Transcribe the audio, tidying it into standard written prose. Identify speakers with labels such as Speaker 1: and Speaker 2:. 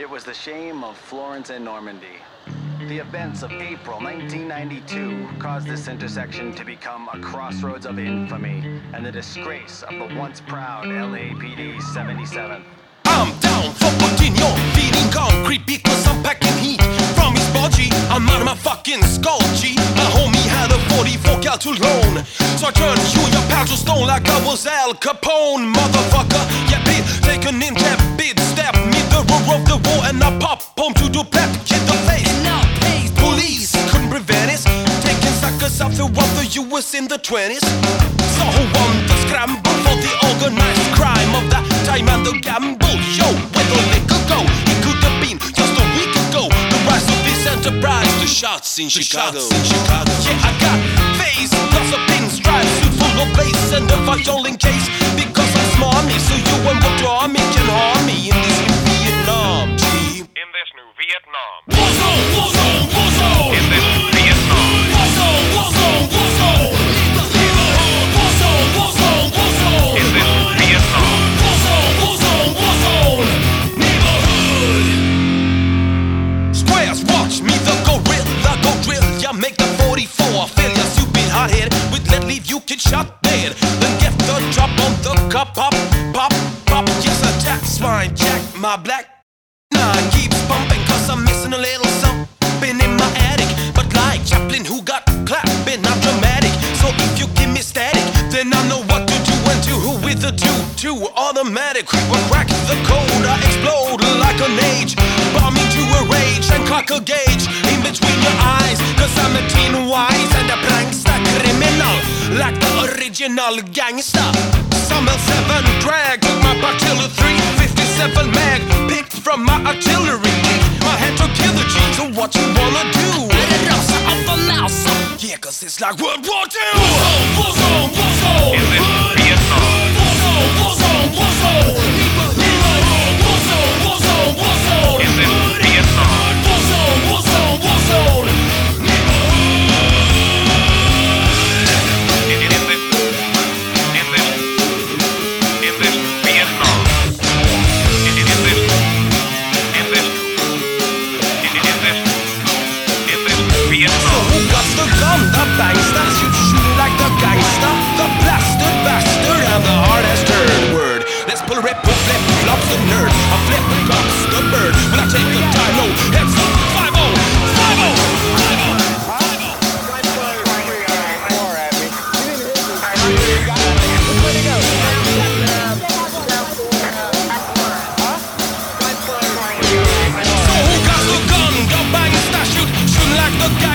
Speaker 1: It was the shame of Florence and Normandy. The events of April 1992 caused this intersection to become a crossroads of infamy and the disgrace of the once proud LAPD 77.
Speaker 2: I'm down for putting your feet in concrete because I'm packing heat from his body. I'm out of my fucking skull, G. My homie had a 44 cal to loan, so I turned you and your pal to stone like I was Al Capone, motherfucker. Yeah, bid, take a ninja bid, stab me the roar of the war, and I pop home to do plat, hit the face. And now pays police couldn't prevent us taking suckers out throughout the US in the 20s. So who won the scramble for the organized crime of that time and the gamble? Yo, where the liquor go? It could have been just a week ago. The rise of this enterprise, the shots in Chicago. Yeah, I got face plus a pinstripe suit full of lace and a violin case because I'm smarmy, so you and what draw me can harm me in this new Vietnam, G.
Speaker 3: In this new Vietnam.
Speaker 2: War zone, war zone, war zone.
Speaker 3: In this new Vietnam.
Speaker 2: War zone, war zone, war zone. War zone, war zone, war zone.
Speaker 3: In this new Vietnam.
Speaker 2: War zone, war zone, war zone. Neighborhood. Squares, watch me, the gorilla go drill. Ya make the 44 fill ya stupid hothead with lead leave you get shot dead. Then get the drop on the cup, pop, pop, pop. Yes, attack swine, jack my black nine keeps pumping cause I'm missing a little something in my attic. But like Chaplin who got clapping, I'm dramatic. So if you give me static, then I know what to do and to who with the two automatic. Will crack the code, I explode like an age, bomb into a rage and cock a gauge in between your eyes. Cause I'm a teen wise and a prankster criminal, like the original gangster. Summer 7 drag took my Bartilla 357 mag, picked from my artillery. My hand to kill the G, so what you wanna do? Let it off, so off the mouse. Yeah, cause it's like World War II. War zone, war zone.
Speaker 3: In this new Vietnam.
Speaker 2: War zone, war zone, war zone. War zone, war zone, war zone.
Speaker 3: In this new Vietnam.
Speaker 2: War zone, war zone, war zone. The bangster, shoot like the gangster, the blasted bastard, and the hardest third word. Let's pull rip, flip, flops the nerd. I flip, cops the bird. When I take the time, no heads up. 5-0, 5-0, 5-0. So who got the gun? Go bangster, shoot like the guy.